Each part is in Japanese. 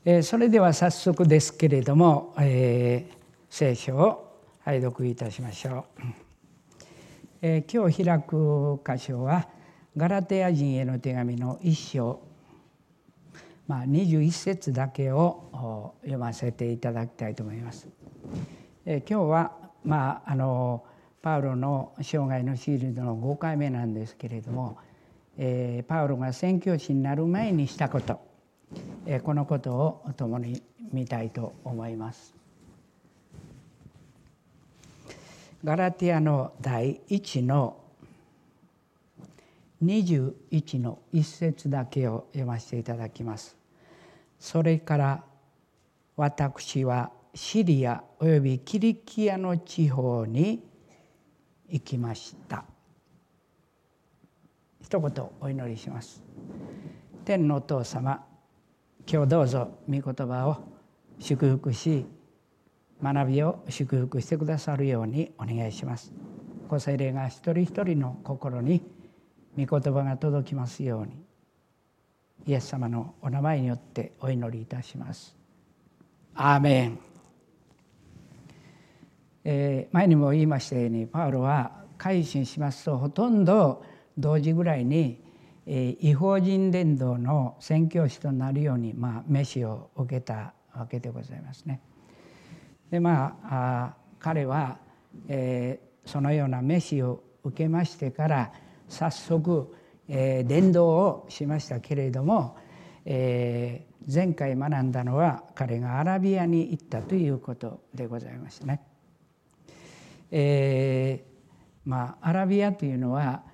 それでは早速ですけれども、聖書を拝読いたしましょう。今日開く箇所はガラテヤ人への手紙の1章、21節だけを読ませていただきたいと思います。今日は、パウロの生涯のシールドの5回目なんですけれども、パウロが宣教師になる前にしたこと、このことを共に見たいと思います。ガラテヤの第1の21の1節だけを読ませていただきます。それから私はシリアおよびキリキアの地方に行きました。一言お祈りします。天のお父様、今日どうぞ御言葉を祝福し、学びを祝福してくださるようにお願いします。ご聖霊が一人一人の心に御言葉が届きますように、イエス様のお名前によってお祈りいたします。アーメン。前にも言いましたように、パウロは改心しますとほとんど同時ぐらいに異邦人伝道の宣教師となるように召しを受けたわけでございますね。で彼は、そのような召しを受けましてから早速、伝道をしましたけれども、前回学んだのは彼がアラビアに行ったということでございましたね。アラビアというのは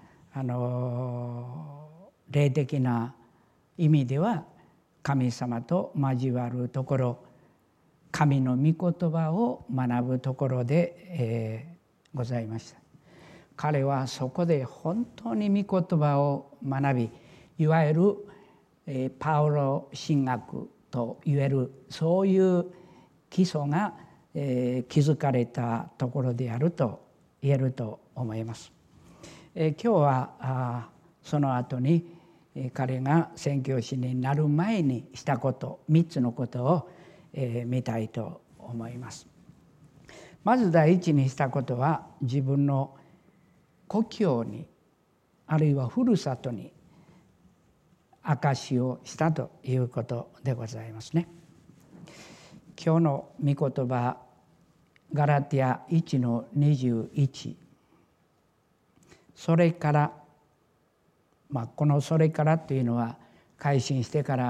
霊的な意味では神様と交わるところ、神の御言葉を学ぶところで、ございました。彼はそこで本当に御言葉を学び、いわゆる、パウロ神学といえるそういう基礎が、築かれたところであると言えると思います。今日はその後に彼が宣教師になる前にしたこと3つのことを見たいと思います。まず第一にしたことは自分の故郷にあるいはふるさとに証しをしたということでございますね。今日の御言葉ガラテヤ1の21、それから、このそれからというのは改心してから、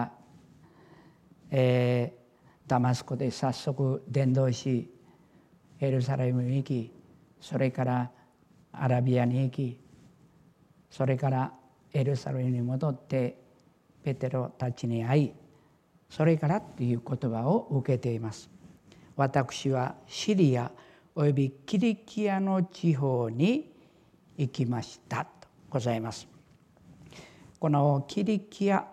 ダマスコで早速伝道し、エルサレムに行き、それからアラビアに行き、それからエルサレムに戻ってペテロたちに会い、それからという言葉を受けています。私はシリアおよびキリキアの地方に行きましたとございます。このキリキア、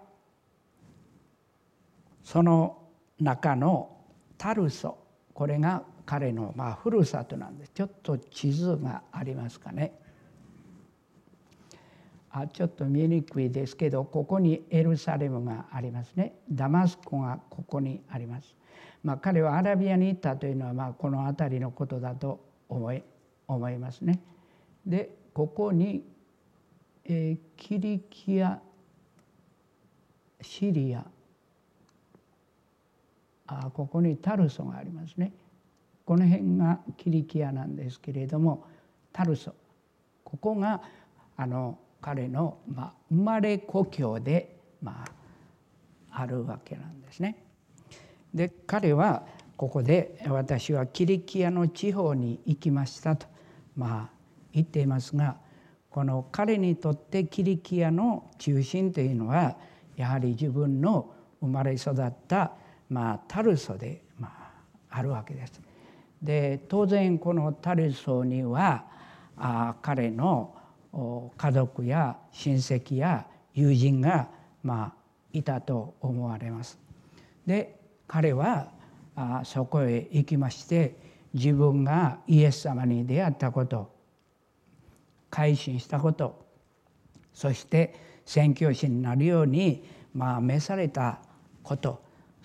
その中のタルソ、これが彼のふるさとなんです。ちょっと地図がありますかね。ちょっと見えにくいですけど、ここにエルサレムがありますね。ダマスコがここにあります。彼はアラビアに行ったというのはこの辺りのことだと思いますね。でここに、キリキア、シリア、ここにタルソがありますね。この辺がキリキアなんですけれども、タルソ、ここが彼の、生まれ故郷で、あるわけなんですね。で彼はここで私はキリキアの地方に行きましたと言っていますが、この彼にとってキリキアの中心というのはやはり自分の生まれ育ったタルソであるわけです。で当然このタルソには彼の家族や親戚や友人がいたと思われます。で彼はそこへ行きまして、自分がイエス様に出会ったこと、改心したこと、そして宣教師になるように召されたこと、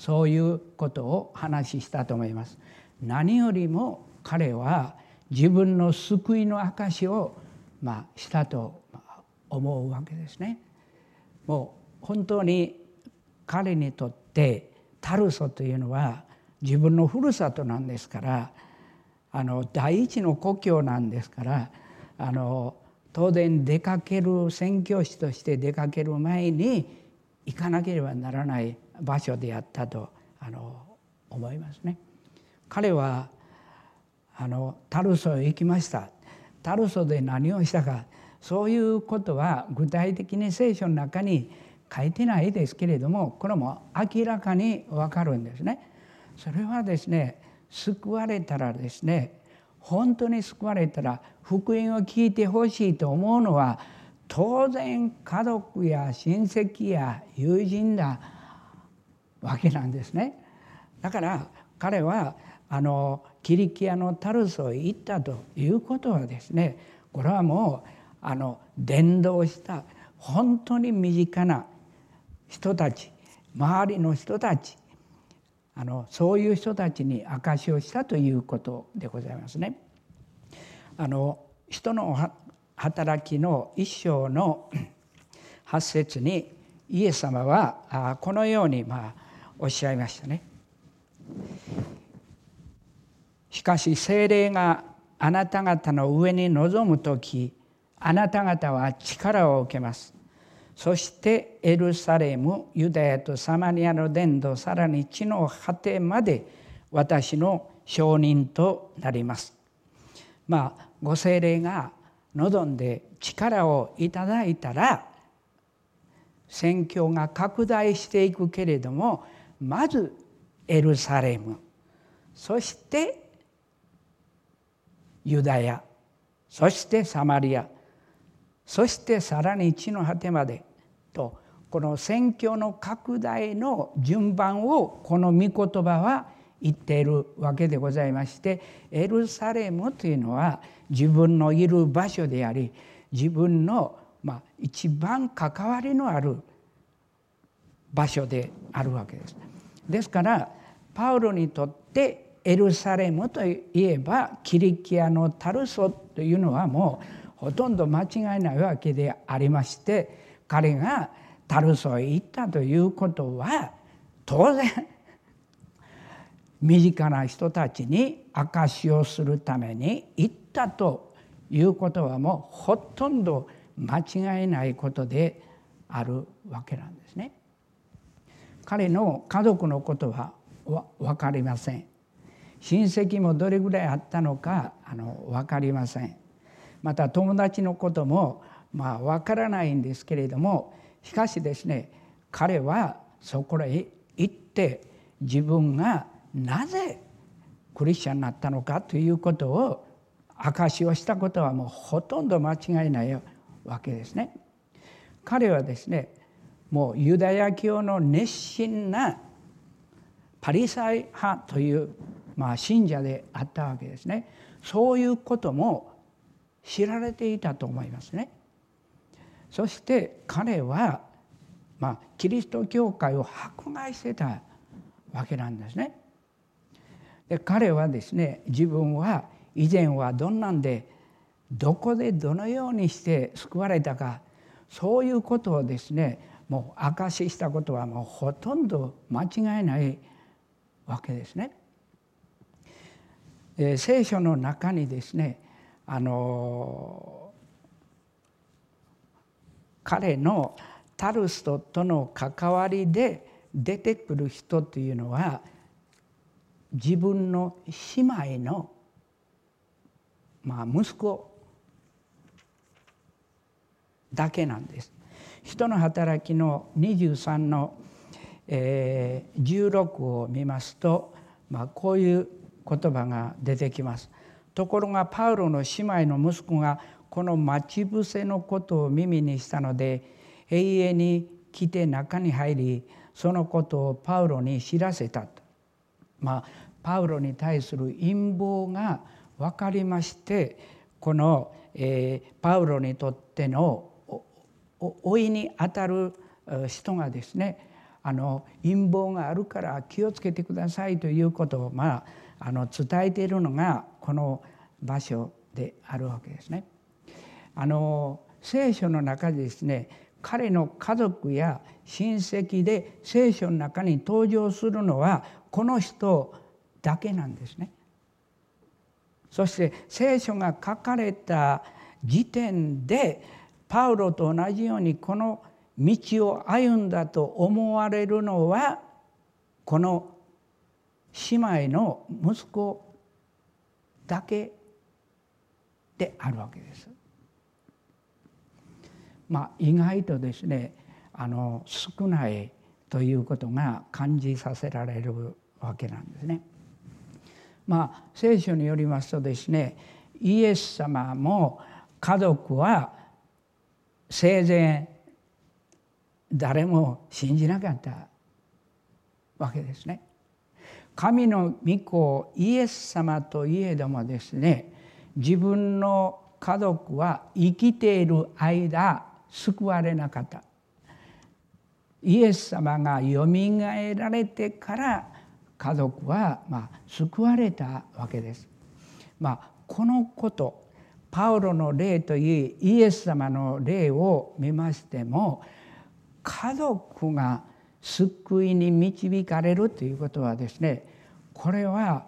そういうことを話したと思います。何よりも彼は自分の救いの証をしたと思うわけですね。もう本当に彼にとってタルソというのは自分のふるさとなんですから、第一の故郷なんですから、当然宣教師として出かける前に行かなければならない場所であったと思いますね。彼はタルソへ行きました。タルソで何をしたか、そういうことは具体的に聖書の中に書いてないですけれども、これも明らかに分かるんですね。それはですね、救われたらですね、本当に救われたら福音を聞いてほしいと思うのは当然家族や親戚や友人だわけなんですね。だから彼はキリキアのタルソへ行ったということはですね、これはもう伝道した本当に身近な人たち、周りの人たち、そういう人たちに証しをしたということでございますね。人の働きの1章の8節にイエス様はこのようにおっしゃいましたね。しかし聖霊があなた方の上に臨むとき、あなた方は力を受けます。そしてエルサレム、ユダヤとサマリアの伝道、さらに地の果てまで私の証人となります。ご聖霊が望んで力をいただいたら宣教が拡大していくけれども、まずエルサレム、そしてユダヤ、そしてサマリア、そしてさらに地の果てまでと、この宣教の拡大の順番をこの御言葉は言っているわけでございまして、エルサレムというのは自分のいる場所であり、自分の一番関わりのある場所であるわけです。ですからパウロにとってエルサレムといえばキリキアのタルソというのはもうほとんど間違いないわけでありまして、彼がタルソへ行ったということは当然身近な人たちに証しをするために行ったということはもうほとんど間違いないことであるわけなんですね。彼の家族のことは分かりません。親戚もどれぐらいあったのか分かりません。また友達のことも分からないんですけれども、しかしですね、彼はそこへ行って自分がなぜクリスチャンになったのかということを証しをしたことはもうほとんど間違いないわけですね。彼はですね、もうユダヤ教の熱心なパリサイ派という信者であったわけですね。そういうことも知られていたと思いますね。そして彼はキリスト教会を迫害してたわけなんですね。で彼はですね、自分は以前はどんなんでどこでどのようにして救われたか、そういうことをですねもう証ししたことはもうほとんど間違いないわけですね。聖書の中にですね彼のタルソとの関わりで出てくる人というのは自分の姉妹の息子だけなんです。人の働きの23の16を見ますと、こういう言葉が出てきます。ところがパウロの姉妹の息子がこの待ち伏せのことを耳にしたので、永遠に来て中に入り、そのことをパウロに知らせたと。パウロに対する陰謀が分かりまして、この、パウロにとっての甥にあたる人がですね、 陰謀があるから気をつけてくださいということを伝えているのがこの場所であるわけですね。聖書の中でですね、彼の家族や親戚で聖書の中に登場するのはこの人だけなんですね。そして聖書が書かれた時点でパウロと同じようにこの道を歩んだと思われるのはこの姉妹の息子だけであるわけです。意外とですね少ないということが感じさせられるわけなんですね。聖書によりますとですね、イエス様も家族は生前誰も信じなかったわけですね。神の御子イエス様といえどもですね、自分の家族は生きている間救われなかった。イエス様がよみがえられてから家族は救われたわけです。このことパウロの例といいイエス様の例を見ましても、家族が救いに導かれるということはですね、これは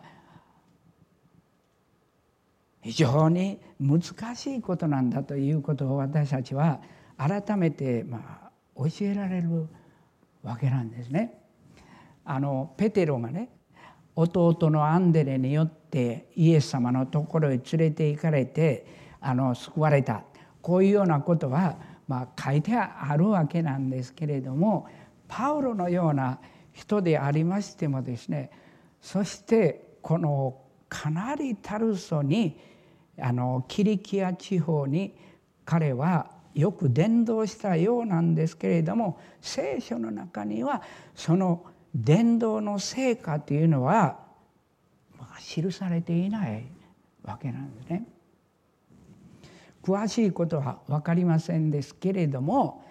非常に難しいことなんだということを私たちは改めて教えられるわけなんですね。ペテロがね、弟のアンデレによってイエス様のところへ連れて行かれて救われた、こういうようなことは書いてあるわけなんですけれども、パウロのような人でありましてもですね、そしてこのかなりタルソにキリキア地方に彼はよく伝道したようなんですけれども、聖書の中にはその伝道の成果というのは記されていないわけなんですね。詳しいことは分かりませんですけれども、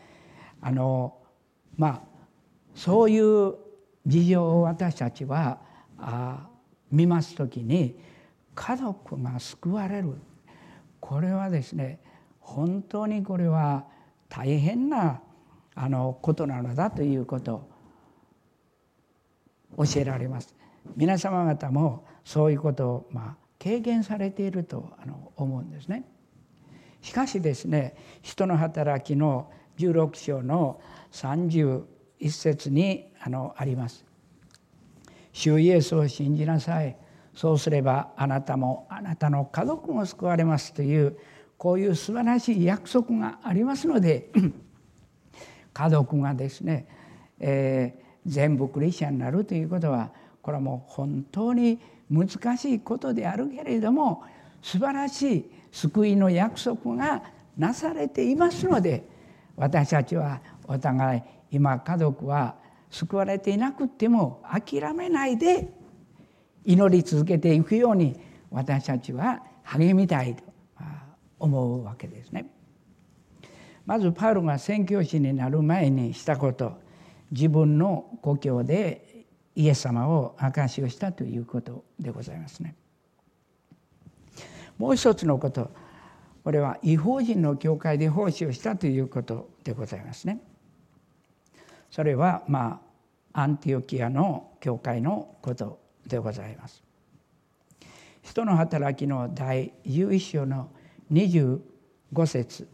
そういう事情を私たちは見ますときに、家族が救われる、これはですね本当にこれは大変なことなのだということを教えられます。皆様方もそういうことを経験されていると思うんですね。しかしですね、人の働きの16章の31節にあります。主イエスを信じなさい、そうすればあなたもあなたの家族も救われますという、こういう素晴らしい約束がありますので家族がですね、全部クリスチャンになるということはこれはもう本当に難しいことであるけれども、素晴らしい救いの約束がなされていますので、私たちはお互い今家族は救われていなくても諦めないで祈り続けていくように私たちは励みたいと思うわけですね。まずパウロが宣教師になる前にしたこと、自分の故郷でイエス様を証しをしたということでございますね。もう一つのこと、これは異邦人の教会で奉仕をしたということでございますね。それはアンティオキアの教会のことでございます。使徒の働きの第11章の25節、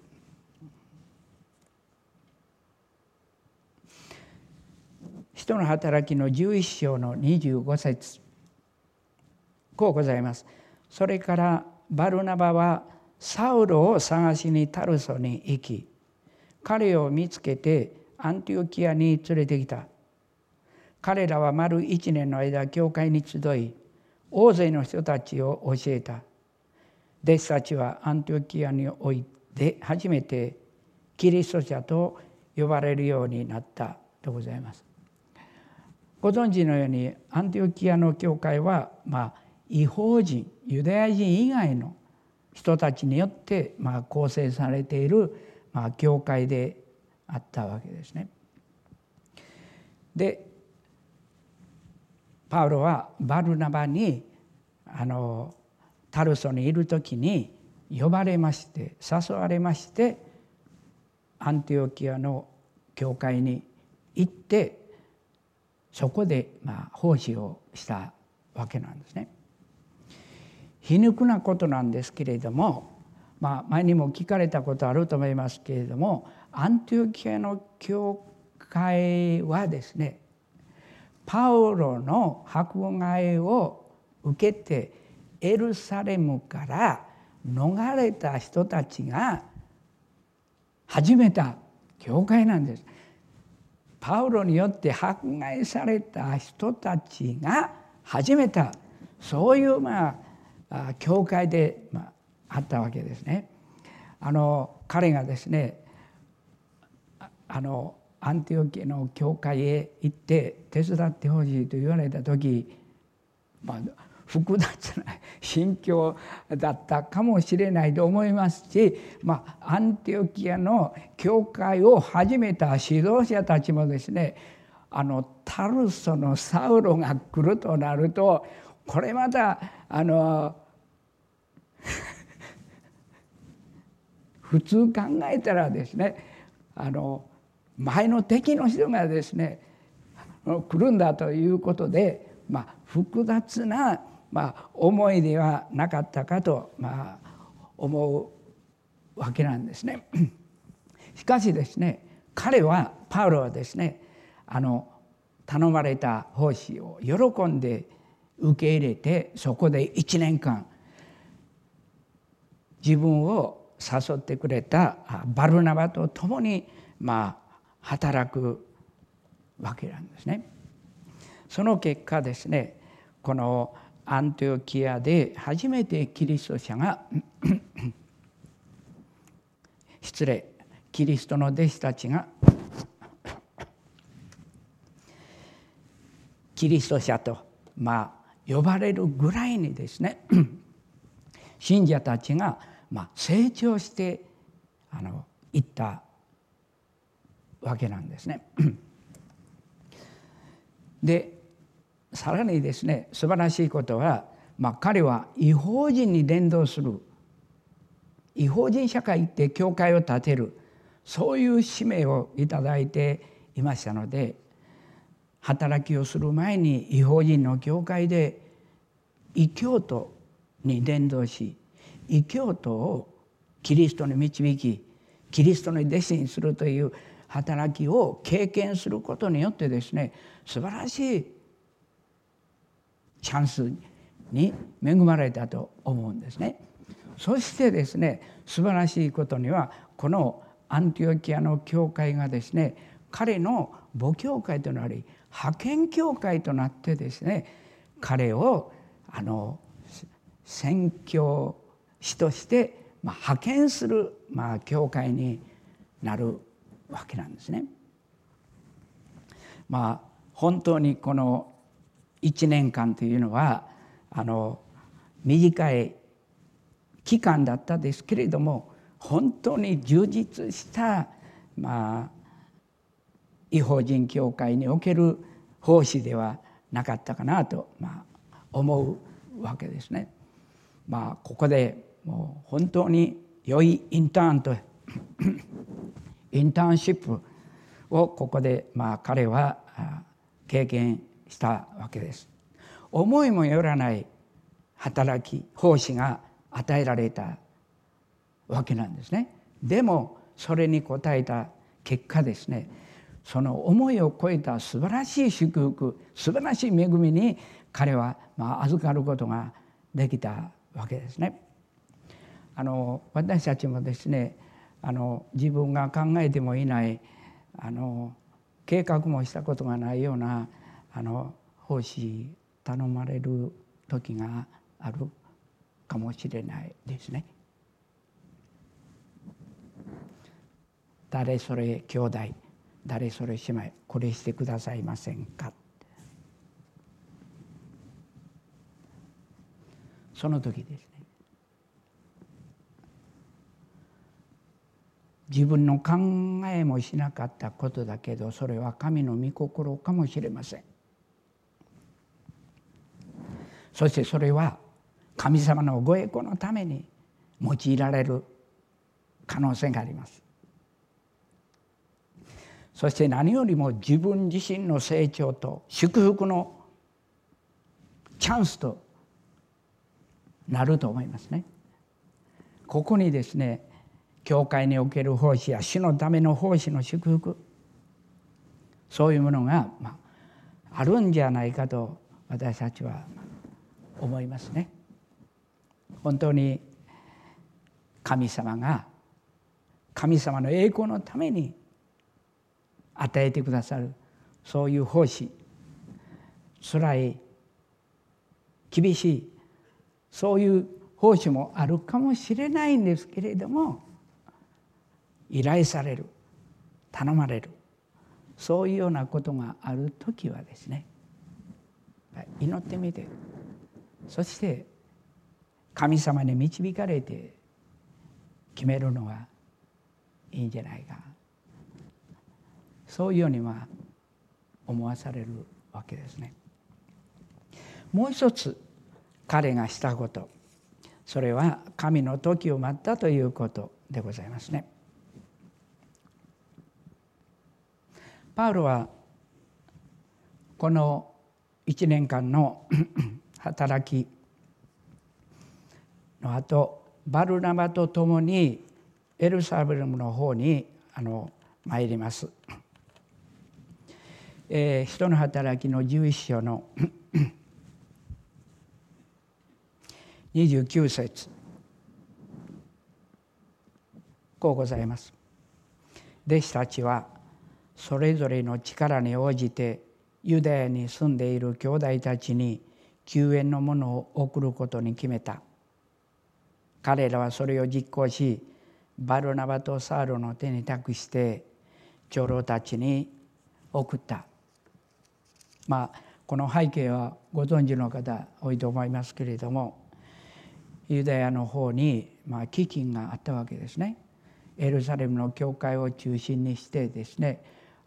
使徒の働きの11章の25節、こうございます。それからバルナバはサウロを探しにタルソに行き、彼を見つけてアンティオキアに連れてきた。彼らは丸1年の間教会に集い、大勢の人たちを教えた。弟子たちはアンティオキアにおいて初めてキリスト者と呼ばれるようになったとございます。ご存知のようにアンティオキアの教会は異邦人、ユダヤ人以外の人たちによって構成されている教会であったわけですね。 でパウロはバルナバにタルソにいる時に呼ばれまして、誘われまして、アンティオキアの教会に行って、そこで奉仕をしたわけなんですね。皮肉なことなんですけれども、前にも聞かれたことあると思いますけれども、アンティオキアの教会はですね、パウロの迫害を受けてエルサレムから逃れた人たちが始めた教会なんです。パウロによって迫害された人たちが始めた、そういう教会であったわけですね。彼がですね、アンティオキアの教会へ行って手伝ってほしいと言われた時、複雑な心境だったかもしれないと思いますし、アンティオキアの教会を始めた指導者たちもですね、タルソのサウロが来るとなると、これまた普通考えたらですね、前の敵の人がですね来るんだということで、複雑な思いではなかったかと思うわけなんですね。しかしですね、パウロはですね、頼まれた奉仕を喜んで受け入れて、そこで1年間自分を誘ってくれたバルナバと共に働くわけなんですね。その結果ですね、このアンティオキアで初めてキリスト者がキリストの弟子たちがキリスト者と呼ばれるぐらいにですね信者たちが成長していったわけなんですね。でさらにですね、素晴らしいことは、彼は異邦人に伝道する、異邦人社会って教会を建てる、そういう使命をいただいていましたので、働きをする前に異邦人の教会で異教徒に伝道し、異教徒をキリストに導き、キリストの弟子にするという働きを経験することによってですね、素晴らしいチャンスに恵まれたと思うんですね。そしてですね、素晴らしいことには、このアンティオキアの教会がですね、彼の母教会となり派遣教会となってですね、彼を宣教師として派遣する教会になるわけなんですね。本当にこの1年間というのは短い期間だったですけれども、本当に充実した異邦人教会における奉仕ではなかったかなと思うわけですね。ここでもう本当に良いインターンシップをここで彼は経験したわけです。思いもよらない働き、奉仕が与えられたわけなんですね。でもそれに応えた結果ですね、その思いを超えた素晴らしい祝福、素晴らしい恵みに彼は預かることができたわけですね。私たちもですね、自分が考えてもいない計画もしたことがないような奉仕頼まれる時があるかもしれないですね。誰それ兄弟、誰それ姉妹、これしてくださいませんか。その時ですね、 自分の考えもしなかったことだけど、それは神の御心かもしれません。そしてそれは神様のご栄光のために用いられる可能性があります。そして何よりも自分自身の成長と祝福のチャンスとなると思いますね。ここにですね、教会における奉仕や主のための奉仕の祝福、そういうものがあるんじゃないかと私たちは思いますね。本当に神様が神様の栄光のために与えてくださる、そういう奉仕、辛い厳しいそういう奉仕もあるかもしれないんですけれども、依頼される、頼まれる、そういうようなことがあるときはですね、祈ってみて、そして神様に導かれて決めるのがいいんじゃないか、そういうようには思わされるわけですね。もう一つ彼がしたこと、それは神の時を待ったということでございますね。パウロはこの1年間の働きの後、バルナバと共にエルサレムの方に参ります。人の働きの11章の29節、こうございます。弟子たちはそれぞれの力に応じてユダヤに住んでいる兄弟たちに救援のものを送ることに決めた。彼らはそれを実行し、バルナバとサウロの手に託して長老たちに送った。この背景はご存知の方多いと思いますけれども、ユダヤの方に飢饉があったわけですね。エルサレムの教会を中心にしてですね、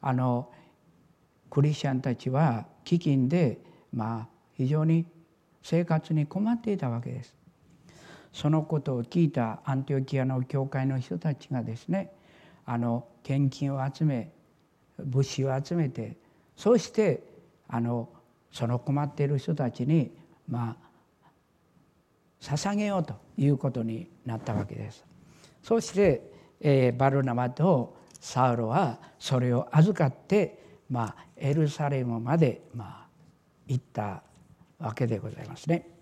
クリスチャンたちは飢饉で非常に生活に困っていたわけです。そのことを聞いたアンティオキアの教会の人たちがですね、献金を集め、物資を集めて、そしてその困っている人たちに捧げようということになったわけです。そして、バルナバとサウロはそれを預かってエルサレムまで行ったわけでございますね。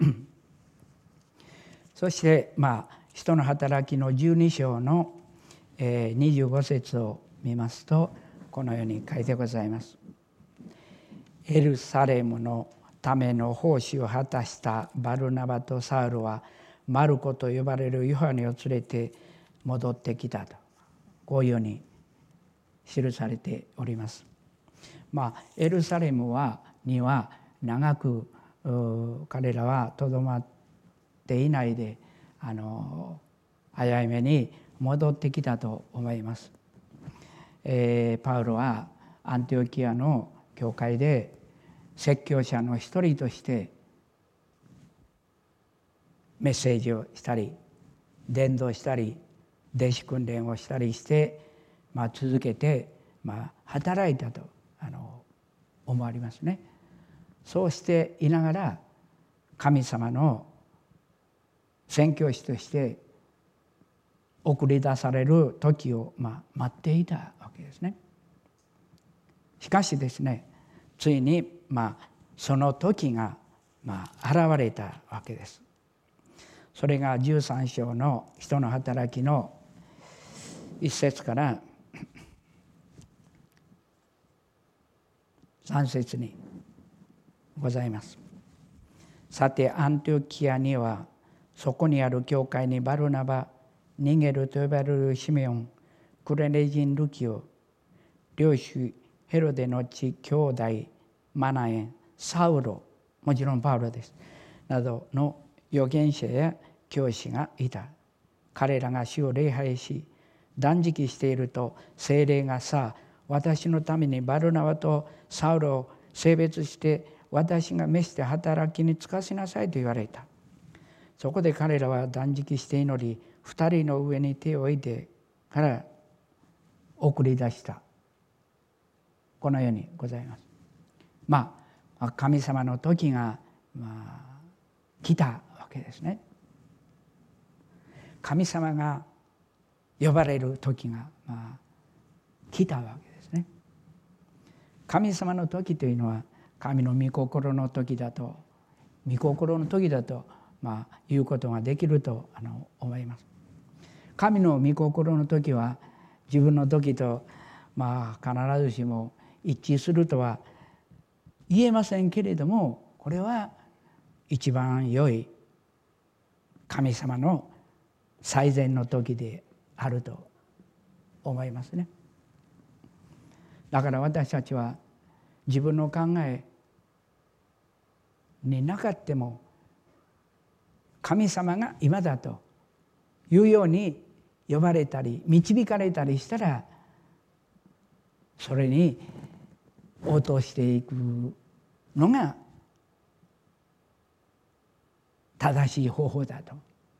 そして人の働きの12章の25節を見ますと、このように書いてございます。エルサレムのための奉仕を果たしたバルナバとサウルはマルコと呼ばれるヨハネを連れて戻ってきたと、こういうように記されております。エルサレムには長く彼らはとどまっていないで早めに戻ってきたと思います。パウロはアンティオキアの教会で説教者の一人としてメッセージをしたり伝道したり弟子訓練をしたりして、続けて働いたと思われますね。そうしていながら神様の宣教師として送り出される時を待っていたわけですね。しかしですね、ついにその時が現れたわけです。それが13章の人の働きの1節から3節にございます。さてアンティオキアにはそこにある教会にバルナバ、ニゲルと呼ばれるシメオン、クレネ人ルキオ、領主ヘロデの兄弟マナエン、サウロ、もちろんパウロです、などの預言者や教師がいた。彼らが主を礼拝し、 断食していると、聖霊がさあ私のためにバルナバとサウルを性別して私が召して働きに就かせなさいと言われた。そこで彼らは断食して祈り、2人の上に手を置いてから送り出した。このようにございます。神様の時が来たわけですね。神様が呼ばれる時が来たわけですね。神様の時というのは神の御心の時だと言うことができると思います。神の御心の時は自分の時と必ずしも一致するとは言えませんけれども、これは一番良い神様の最善の時であると思いますね。だから私たちは自分の考えになかっても神様が今だというように呼ばれたり導かれたりしたら、それに応答していくのが正しい方法だと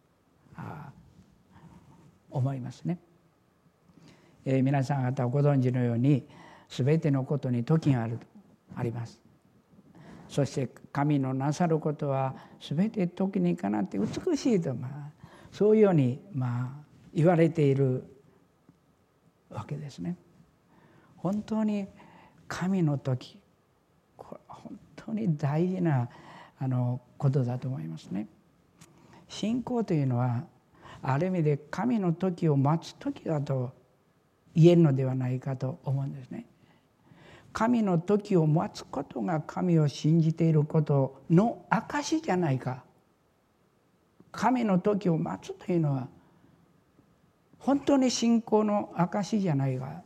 思いますね。皆さん方ご存知のように、すべてのことに時があります。そして神のなさることはすべて時にかなって美しいと、そういうように言われているわけですね。本当に神の時、これ本当に大事なことだと思いますね。信仰というのはある意味で神の時を待つ時だと言えるのではないかと思うんですね。神の時を待つことが神を信じていることの証じゃないか。神の時を待つというのは本当に信仰の証じゃないか。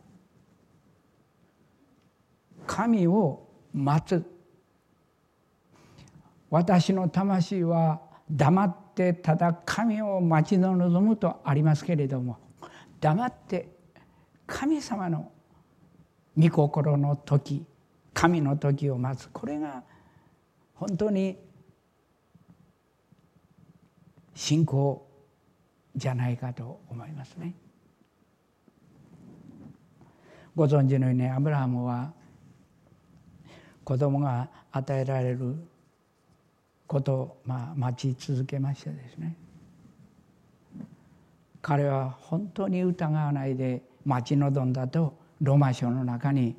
神を待つ。私の魂は黙ってただ神を待ち望むとありますけれども、黙って神様の御心の時、神の時を待つ、これが本当に信仰じゃないかと思いますね。ご存知のようにアブラハムは子供が与えられることを待ち続けましてですね、彼は本当に疑わないで待ち望んだとローマ書の中に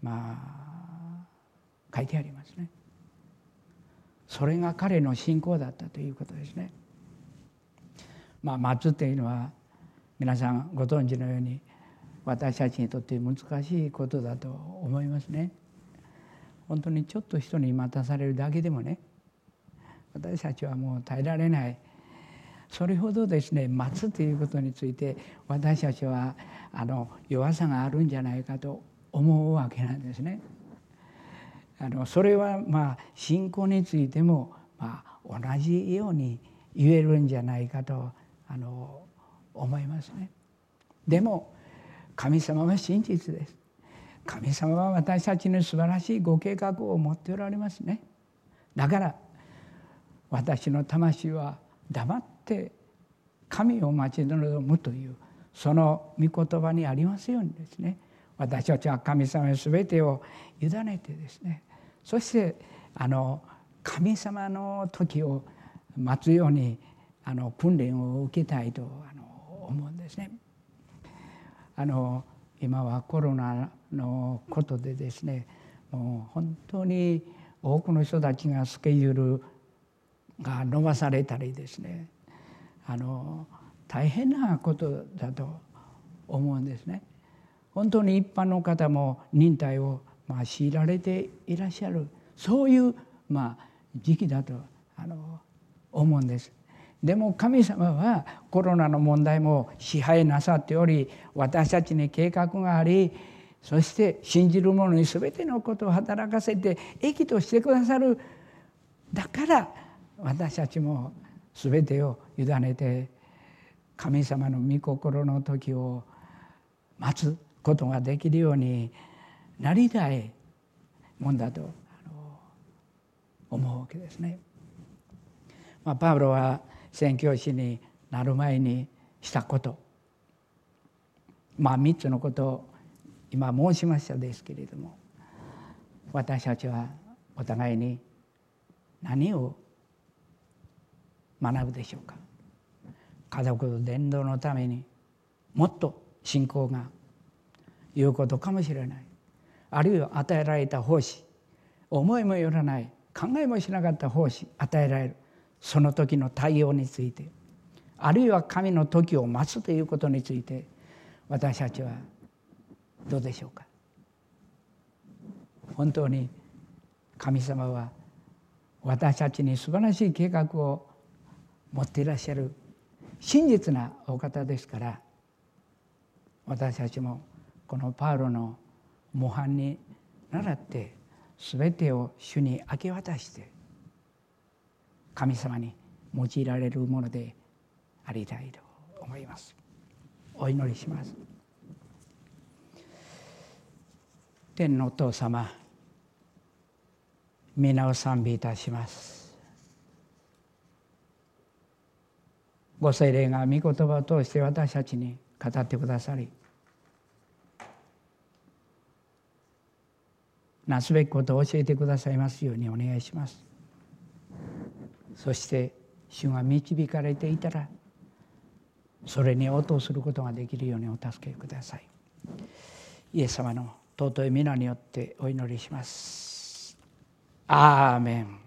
書いてありますね。それが彼の信仰だったということですね。待つというのは皆さんご存知のように私たちにとって難しいことだと思いますね。本当にちょっと人に待たされるだけでもね、私たちはもう耐えられない。それほどですね、待つということについて私たちは弱さがあるんじゃないかと思うわけなんですね。それは信仰についても同じように言えるんじゃないかと思いますね。でも神様は真実です。神様は私たちに素晴らしいご計画を持っておられますね。だから私の魂は黙って神を待ち望むというその御言葉にありますようにですね、私たちは神様に全てを委ねてですね、そして神様の時を待つように訓練を受けたいと思うんですね。今はコロナのことでですね、もう本当に多くの人たちがスケジュールが延ばされたりですね、大変なことだと思うんですね。本当に一般の方も忍耐を強いられていらっしゃる、そういう時期だと思うんです。でも神様はコロナの問題も支配なさっており、私たちに計画があり、そして信じる者に全てのことを働かせて益としてくださる。だから私たちも全てを委ねて神様の御心の時を待つことができるようになりたいもんだと思うわけですね。パウロは宣教師になる前にしたこと、3つのことを今申しましたですけれども、私たちはお互いに何を学ぶでしょうか。家族の伝道のためにもっと信仰がいうことかもしれない。あるいは与えられた奉仕、思いもよらない考えもしなかった奉仕与えられる、その時の対応について、あるいは神の時を待つということについて、私たちはどうでしょうか。本当に神様は私たちに素晴らしい計画を持っていらっしゃる真実なお方ですから、私たちもこのパウロの模範に倣って全てを主に明け渡して神様に用いられるものでありたいと思います。お祈りします。天のお父様、皆を賛美いたします。ご聖霊が御言葉を通して私たちに語ってくださり、なすべきことを教えてくださいますようにお願いします。そして主が導かれていたらそれに応答することができるようにお助けください。イエス様の尊い皆によってお祈りします。アーメン。